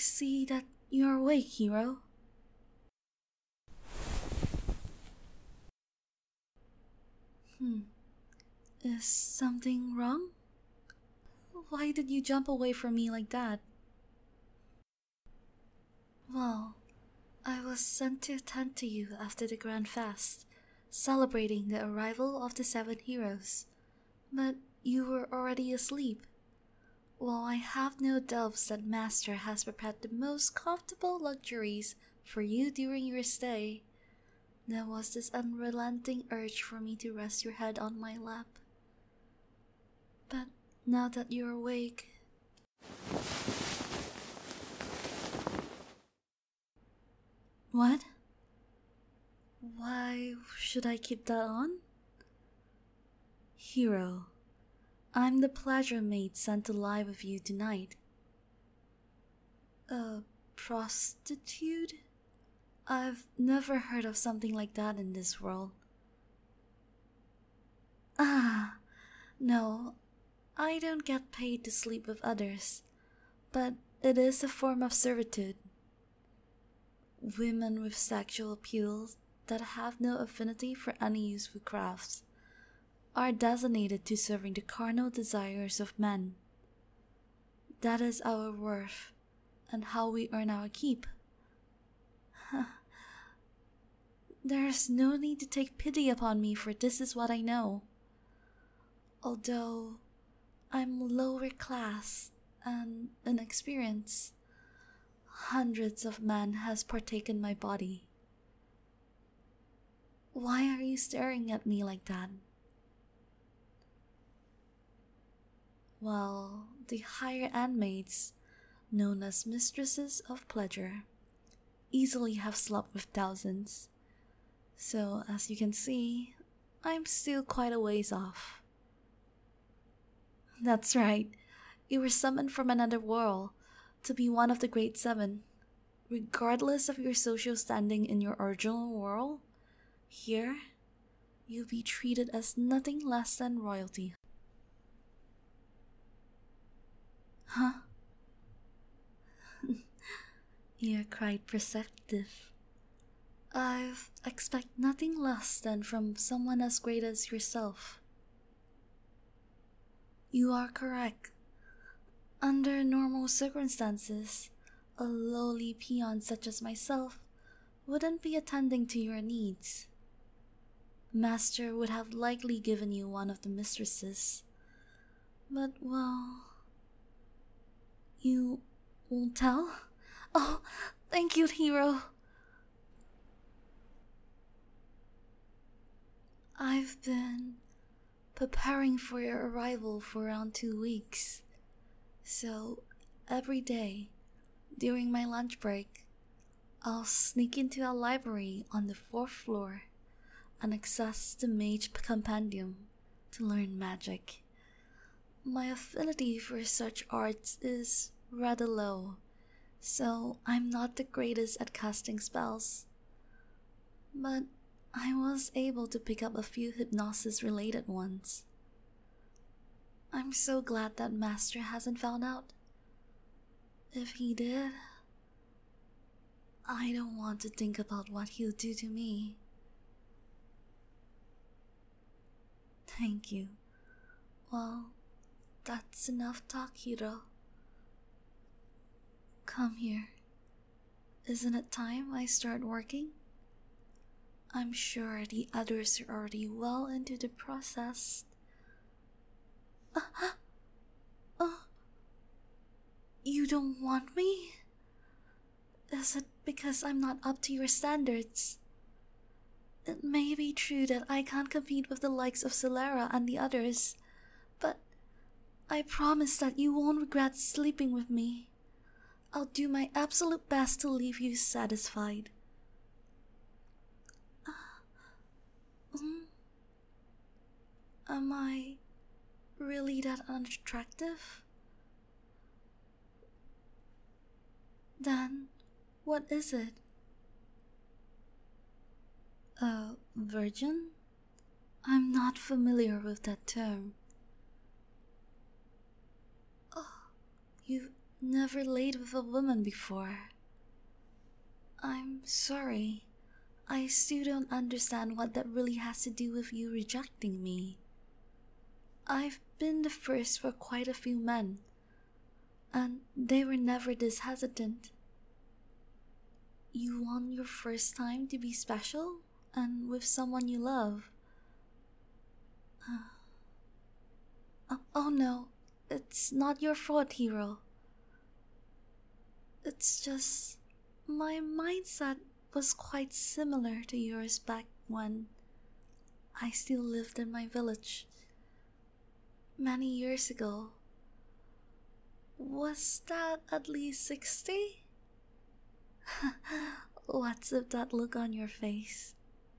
see that you're awake, hero. Is something wrong? Why did you jump away from me like that? Well, I was sent to attend to you after the Grand Fast, celebrating the arrival of the 7 heroes. But you were already asleep. While I have no doubts that Master has prepared the most comfortable luxuries for you during your stay, there was this unrelenting urge for me to rest your head on my lap. But now that you're awake... What? Why should I keep that on? Hero, I'm the pleasure maid sent to lie with you tonight. A prostitute? I've never heard of something like that in this world. Ah, no, I don't get paid to sleep with others, but it is a form of servitude. Women with sexual appeals that have no affinity for any useful crafts are designated to serving the carnal desires of men. That is our worth and how we earn our keep. There's no need to take pity upon me, for this is what I know. Although I'm lower class and inexperienced, hundreds of men has partaken my body. Why are you staring at me like that? Well, the higher end maids, known as mistresses of pleasure, easily have slept with thousands. So, as you can see, I'm still quite a ways off. That's right, you were summoned from another world to be one of the Great Seven. Regardless of your social standing in your original world, here, you'll be treated as nothing less than royalty. Huh? You're quite perceptive. I've expect nothing less than from someone as great as yourself. You are correct. Under normal circumstances, a lowly peon such as myself wouldn't be attending to your needs. Master would have likely given you one of the mistresses. But, well... You won't tell? Oh, thank you, hero. I've been preparing for your arrival for around 2 weeks. So, every day, during my lunch break, I'll sneak into a library on the 4th floor and access the Mage Compendium to learn magic. My affinity for such arts is rather low, so I'm not the greatest at casting spells. But I was able to pick up a few hypnosis-related ones. I'm so glad that Master hasn't found out. If he did, I don't want to think about what he'll do to me. Thank you. Well, that's enough talk, hero. Come here. Isn't it time I start working? I'm sure the others are already well into the process. You don't want me? Is it because I'm not up to your standards? It may be true that I can't compete with the likes of Celera and the others, but I promise that you won't regret sleeping with me. I'll do my absolute best to leave you satisfied. Am I really that unattractive? Then, what is it? A virgin? I'm not familiar with that term. Oh, you've never laid with a woman before. I'm sorry. I still don't understand what that really has to do with you rejecting me. I've been the first for quite a few men, and they were never this hesitant. You want your first time to be special and with someone you love. Oh no, it's not your fault, hero. It's just my mindset was quite similar to yours back when I still lived in my village. Many years ago. Was that at least 60? What's with that look on your face?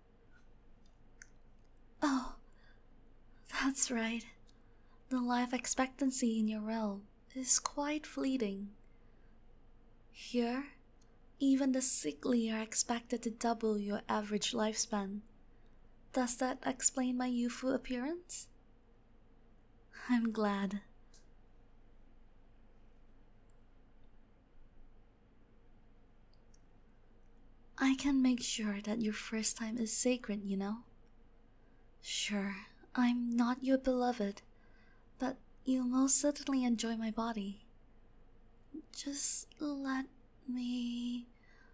Oh, that's right. The life expectancy in your realm is quite fleeting. Here, even the sickly are expected to double your average lifespan. Does that explain my youthful appearance? I'm glad. I can make sure that your first time is sacred, you know? Sure, I'm not your beloved, but you'll most certainly enjoy my body. Just let me.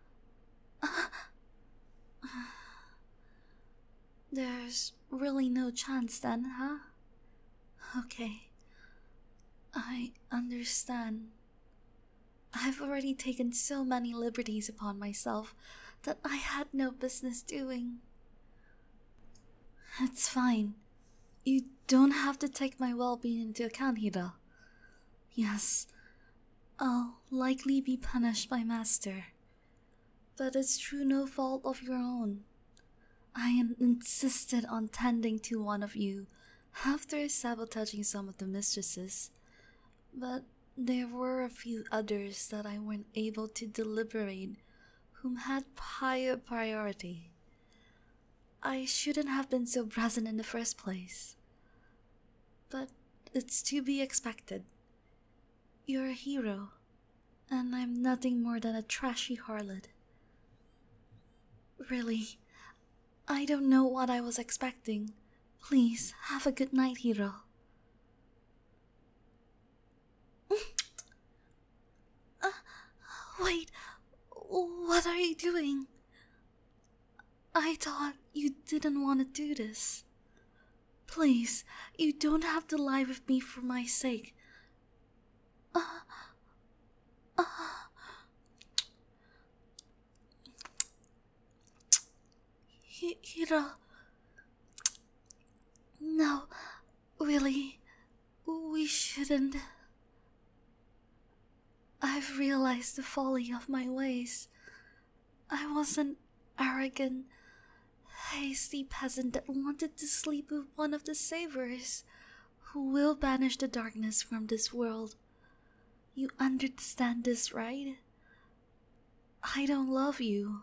There's really no chance then, huh? Okay, I understand. I've already taken so many liberties upon myself that I had no business doing. It's fine. You don't have to take my well-being into account, Hida. Yes, I'll likely be punished by Master. But it's through no fault of your own. I insisted on tending to one of you after sabotaging some of the mistresses, but there were a few others that I weren't able to deliberate whom had higher priority. I shouldn't have been so brazen in the first place. But it's to be expected. You're a hero, and I'm nothing more than a trashy harlot. Really, I don't know what I was expecting. Please, have a good night, hero. Wait, what are you doing? I thought you didn't want to do this. Please, you don't have to lie with me for my sake. Hiro. No, really, we shouldn't. I've realized the folly of my ways. I was an arrogant, hasty peasant that wanted to sleep with one of the savers who will banish the darkness from this world. You understand this, right? I don't love you.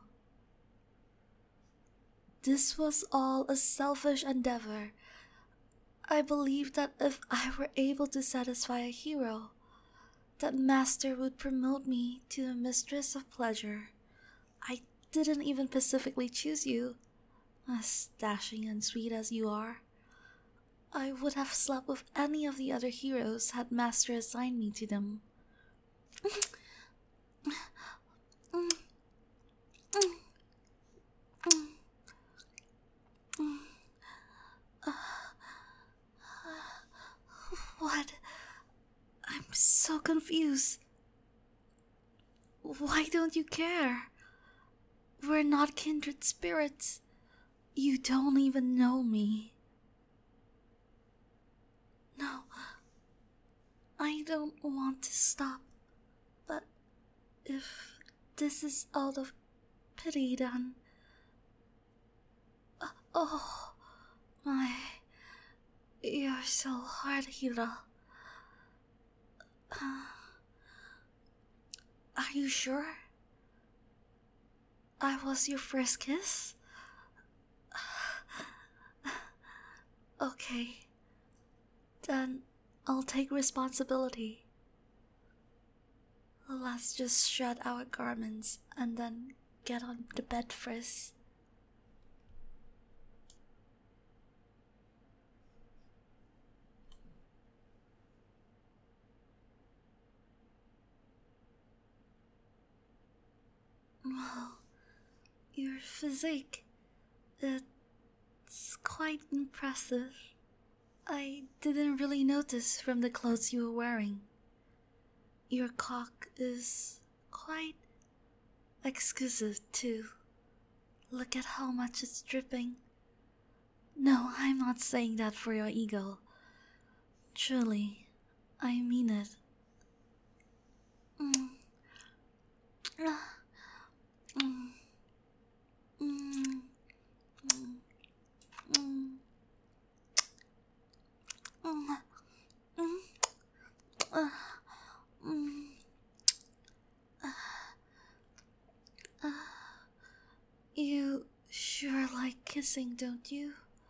This was all a selfish endeavor. I believed that if I were able to satisfy a hero, that Master would promote me to a mistress of pleasure. I didn't even specifically choose you, as dashing and sweet as you are. I would have slept with any of the other heroes had Master assigned me to them. What? I'm so confused. Why don't you care? We're not kindred spirits. You don't even know me. No, I don't want to stop. But if this is out of pity, then... Oh, my... You're so hard, Hira. Are you sure? I was your first kiss? Okay. Then I'll take responsibility. Let's just shed our garments and then get on the bed first. Well, your physique, it's quite impressive. I didn't really notice from the clothes you were wearing. Your cock is quite exquisite too. Look at how much it's dripping. No, I'm not saying that for your ego. Truly, I mean it. Mm. Ah. Mm. Mm. Mm. Mm. Mm. Mm. Mm. You sure like kissing, don't you?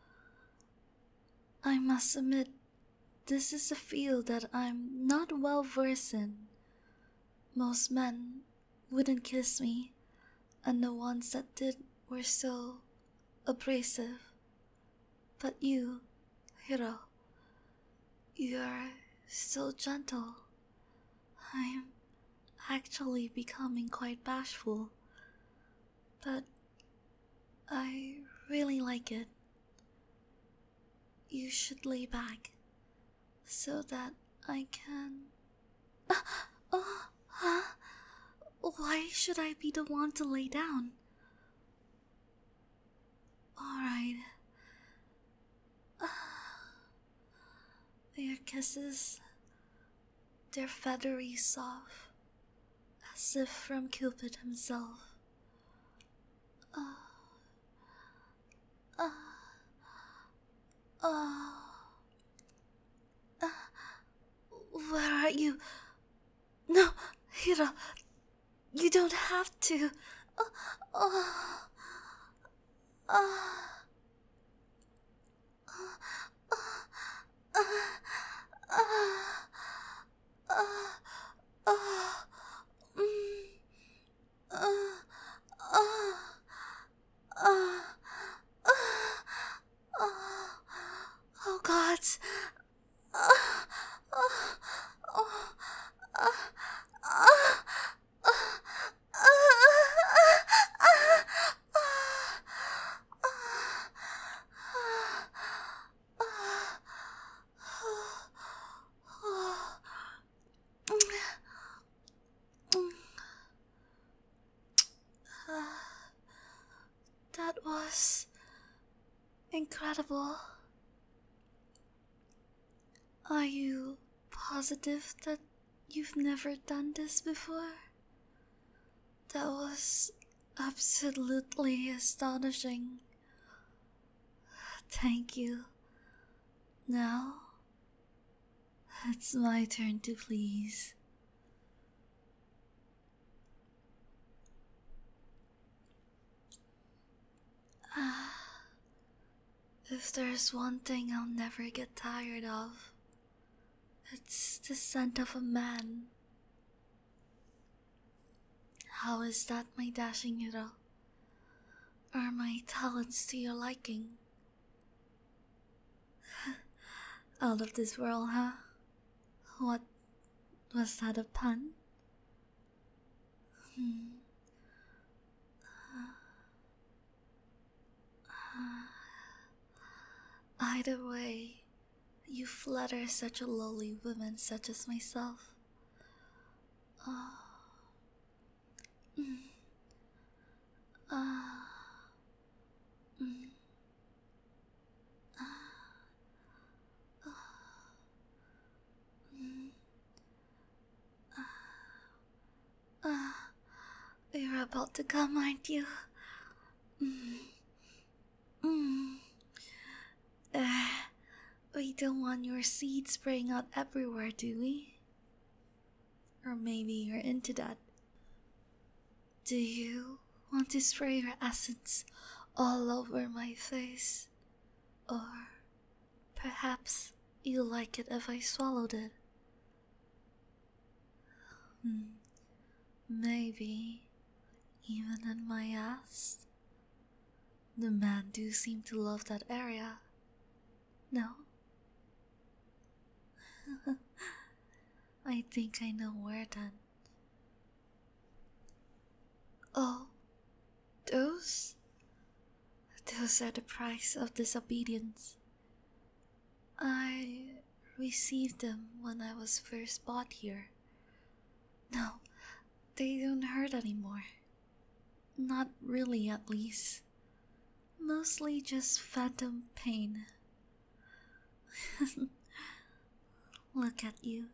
I must admit, this is a field that I'm not well versed in. Most men wouldn't kiss me, and the ones that did were so abrasive. But you, Hiro, you're so gentle. I'm actually becoming quite bashful, but I really like it. You should lay back so that I can. Oh, huh? Why should I be the one to lay down? Alright. Your kisses, they're feathery soft, as if from Cupid himself. Uh, uh, uh, uh, where are you? No, Hira, you don't have to. Uh, uh, uh, uh, uh, uh, uh, mm, uh, uh, uh, oh God. That was incredible. Are you positive that you've never done this before? That was absolutely astonishing. Thank you. Now, it's my turn to please. If there's one thing I'll never get tired of, it's the scent of a man. How is that, my dashing hero? Are my talents to your liking? Out of this world, huh? What was that, a pun? Either way, you flatter such a lowly woman such as myself. Oh. Mm. Mm. Mm. You're about to come, aren't you? Mm. Mm. We don't want your seed spraying out everywhere, do we? Or maybe you're into that. Do you want to spray your essence all over my face? Or perhaps you like it if I swallowed it? Maybe even in my ass. The men do seem to love that area. No? I think I know where then. Oh, those? Those are the price of disobedience. I received them when I was first bought here. No, they don't hurt anymore. Not really, at least. Mostly just phantom pain. Look at you.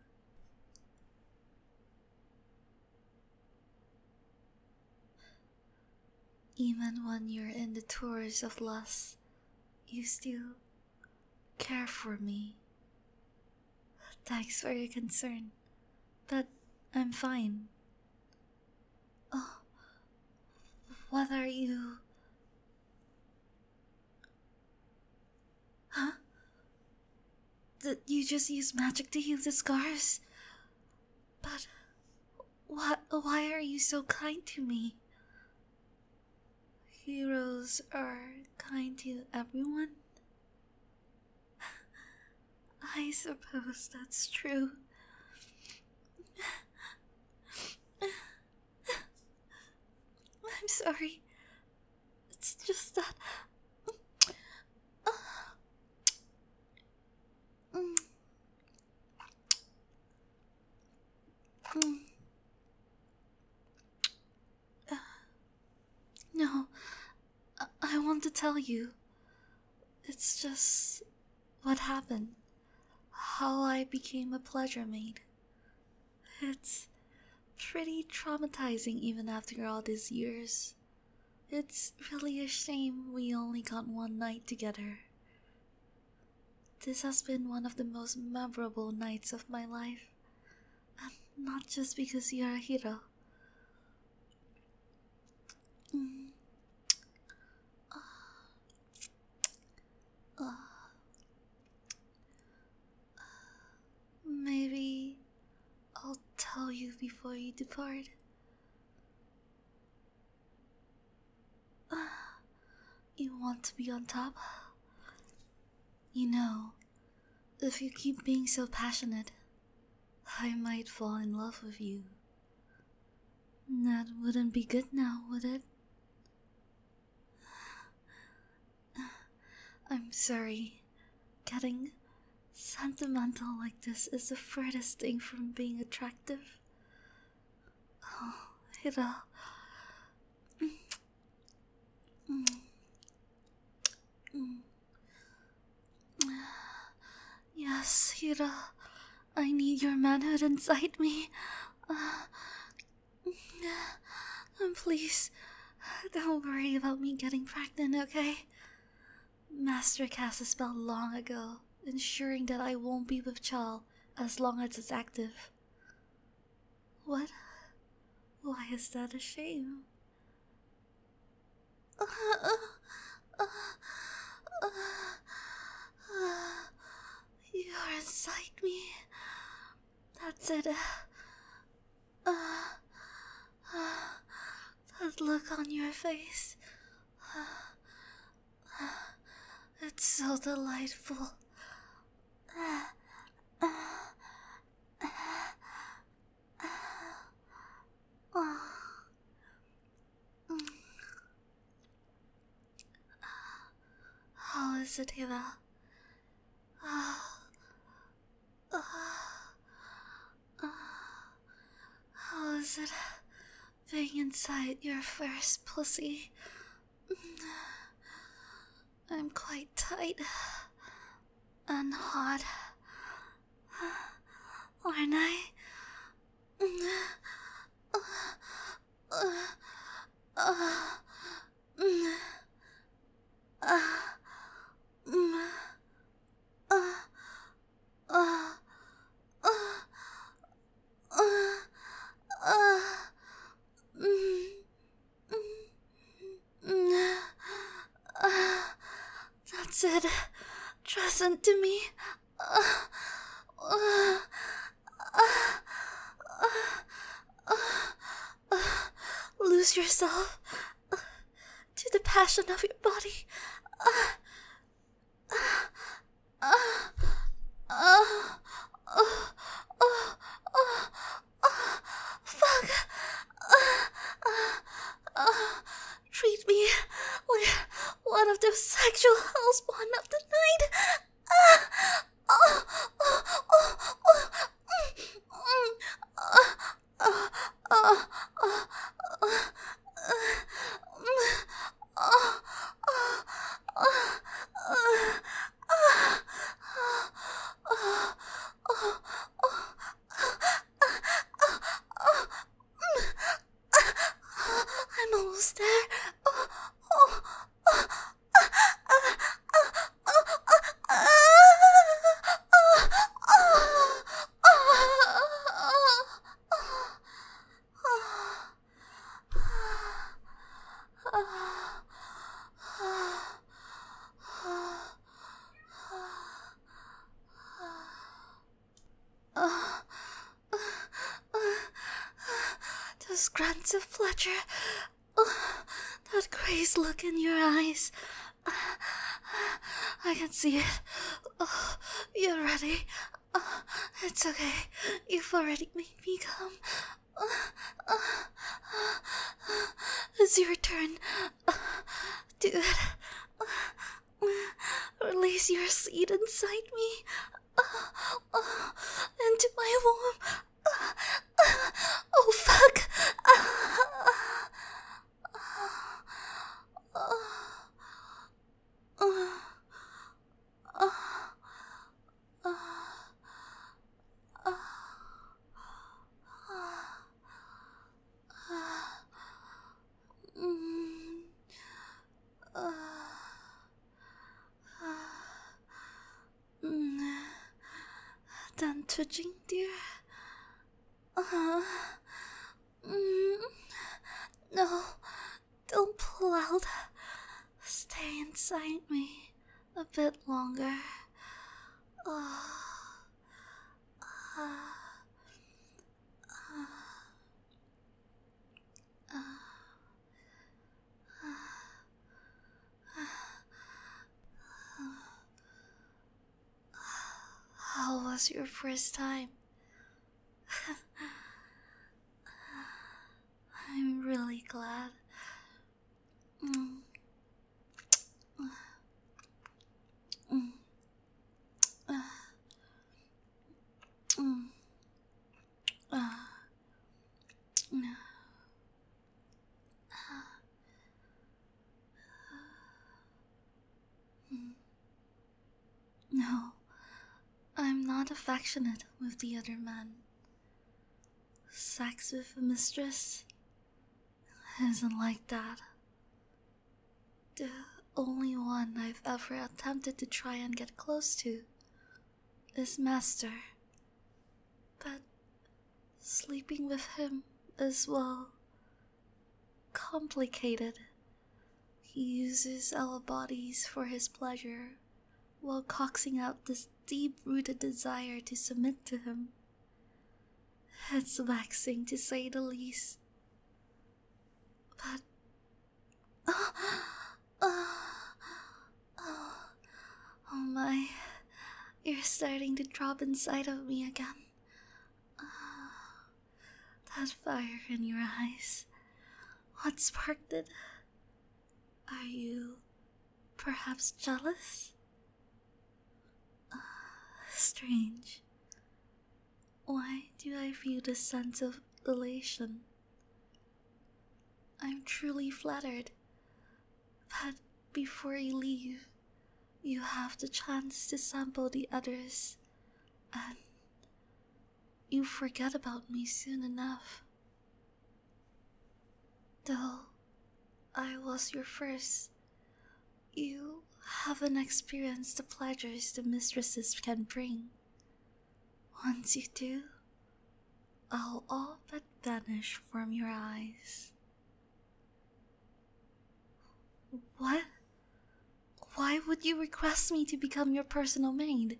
Even when you're in the tours of lust, you still care for me. Thanks for your concern, but I'm fine. Oh, what are you? Huh? Did you just use magic to heal the scars? But why are you so kind to me? Heroes are kind to everyone? I suppose that's true. I'm sorry. It's just that... No, I want to tell you. It's just what happened. How I became a pleasure maid. It's pretty traumatizing even after all these years. It's really a shame we only got one night together. This has been one of the most memorable nights of my life. And not just because you're a hero. Maybe I'll tell you before you depart. You want to be on top? You know, if you keep being so passionate, I might fall in love with you. That wouldn't be good now, would it? I'm sorry. Getting sentimental like this is the furthest thing from being attractive. Oh, Hira. Yes, Hira. I need your manhood inside me. And please, don't worry about me getting pregnant, okay? Master cast a spell long ago, ensuring that I won't be with child as long as it's active. What? Why is that a shame? You're inside me. That's it. That look on your face. It's so delightful. How is it, Eva? How is it being inside your first pussy? I'm quite tight and hot, aren't I? That's it. Trust into me. lose yourself to the passion of your body. Fuck. Treat me like one of the sexual hellspawn of the night. I'm almost there. Those grunts of pleasure, that crazed look in your eyes. I can see it. You're ready. It's okay. You've already made me come. It's your turn. Do it. Release your seed inside me. Into my womb. Oh, fuck. Done twitching, dear? No, don't pull out. Stay inside me a bit longer. How was your first time? I'm really glad. No, I'm not affectionate with the other men. Sex with a mistress isn't like that. The only one I've ever attempted to try and get close to is Master. But sleeping with him is, well, complicated. He uses our bodies for his pleasure while coaxing out this deep-rooted desire to submit to him. It's vexing, to say the least. But oh my, you're starting to drop inside of me again. That fire in your eyes, what sparked it? Are you perhaps jealous? Strange. Why do I feel this sense of elation? I'm truly flattered. But before you leave, you have the chance to sample the others, and you forget about me soon enough. Though I was your first, you haven't experienced the pleasures the mistresses can bring. Once you do, I'll all but vanish from your eyes. What? Why would you request me to become your personal maid?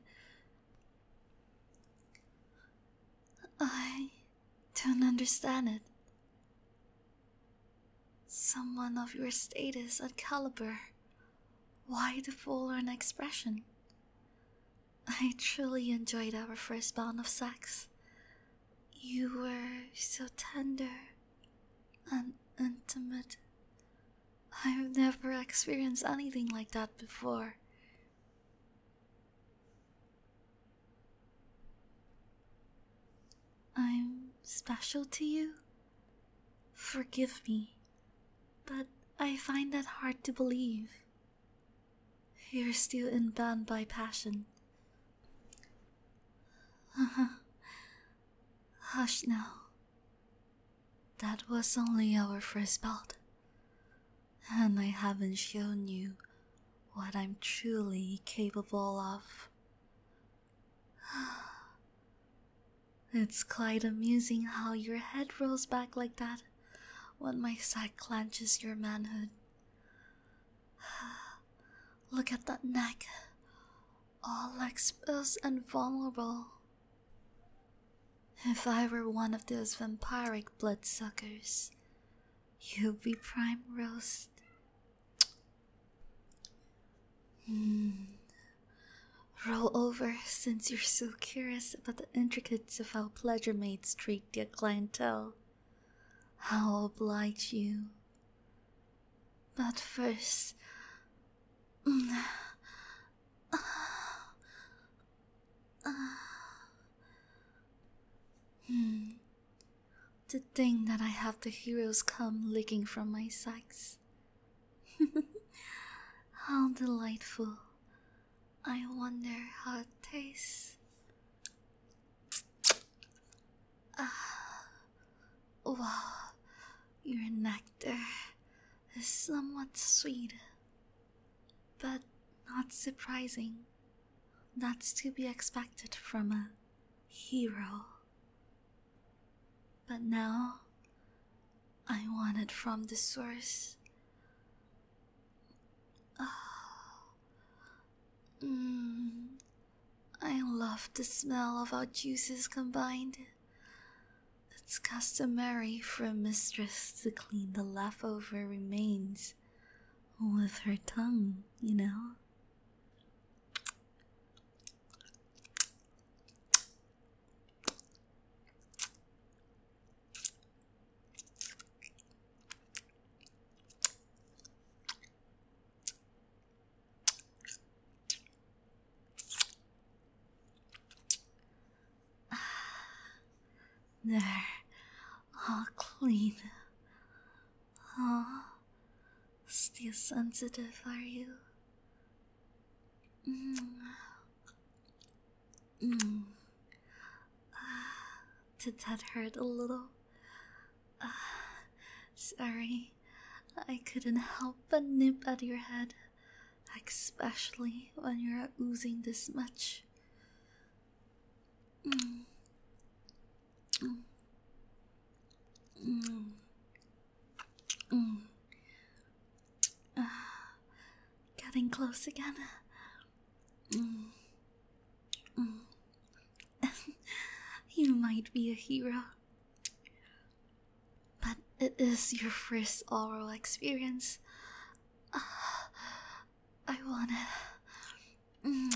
I don't understand it. someone of your status and caliber, why the forlorn expression? I truly enjoyed our first bout of sex. You were so tender and intimate. I've never experienced anything like that before. I'm special to you? Forgive me, but I find that hard to believe. You're still unbound by passion. Hush now. That was only our first bout, and I haven't shown you what I'm truly capable of. It's quite amusing how your head rolls back like that when my sack clenches your manhood. Look at that neck, all exposed and vulnerable. If I were one of those vampiric bloodsuckers, you'd be prime roast. Roll over since you're so curious about the intricacies of how pleasure maids treat their clientele. I'll oblige you. But first, to think that I have the heroes come licking from my sacks. How delightful. I wonder how it tastes. Wow, your nectar is somewhat sweet, but not surprising. That's to be expected from a hero. But now, I want it from the source. I love the smell of our juices combined. It's customary for a mistress to clean the leftover remains with her tongue, you know? There, all clean. Oh, still sensitive, are you? Did that hurt a little? Sorry, I couldn't help but nip at your head, especially when you're oozing this much. Getting close again. You might be a hero, but it is your first oral experience. I want it.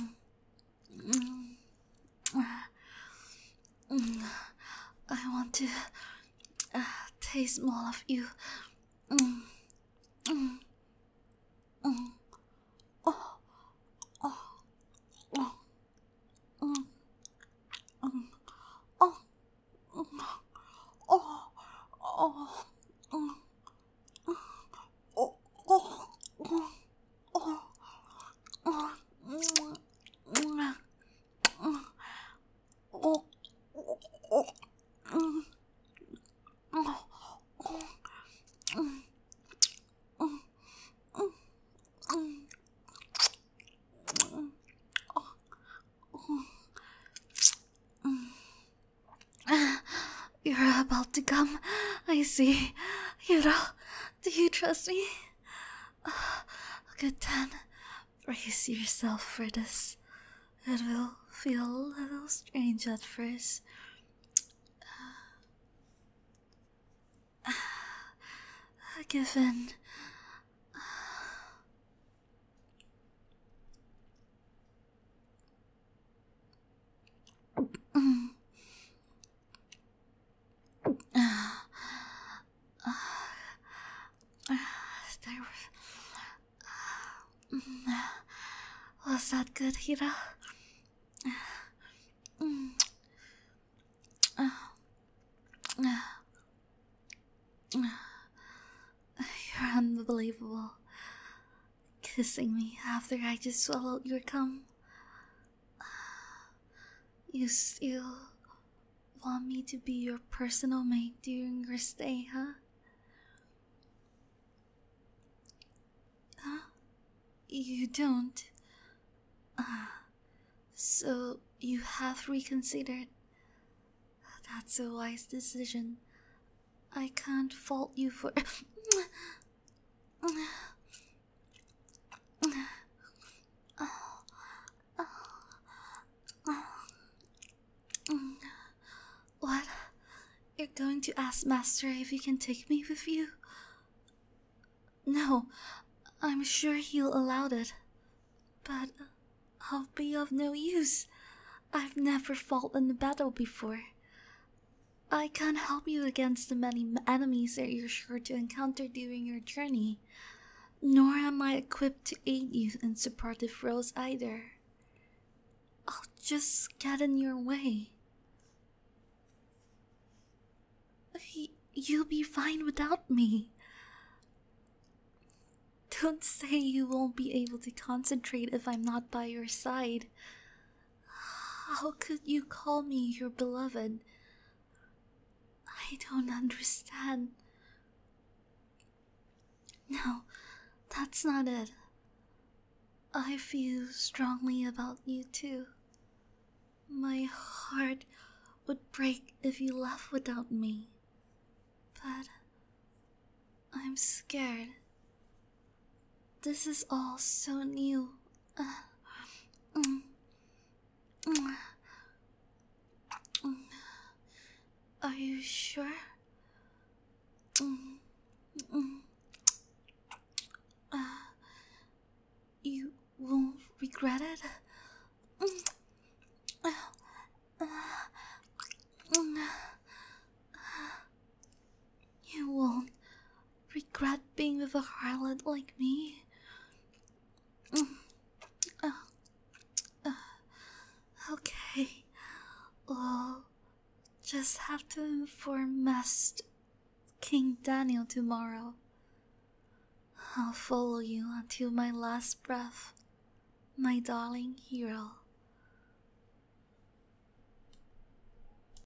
I want to taste more of you. You're about to come, I see. Hiro, do you trust me? Good then, brace yourself for this. It will feel a little strange at first. give in. Was that good, Hira? You're unbelievable. Kissing me after I just swallowed your cum. You still want me to be your personal mate during your stay, huh? Huh? You don't? So you have reconsidered. That's a wise decision. I can't fault you for... What? You're going to ask Master if he can take me with you? No, I'm sure he'll allow it. But I'll be of no use. I've never fought in a battle before. I can't help you against the many enemies that you're sure to encounter during your journey. Nor am I equipped to aid you in supportive roles either. I'll just get in your way. You'll be fine without me. Don't say you won't be able to concentrate if I'm not by your side. How could you call me your beloved? I don't understand. No, that's not it. I feel strongly about you too. My heart would break if you left without me. But I'm scared. This is all so new. Are you sure? You won't regret it? You won't regret being with a harlot like me? Okay. Well, just have to inform Master King Daniel tomorrow. I'll follow you until my last breath, my darling hero.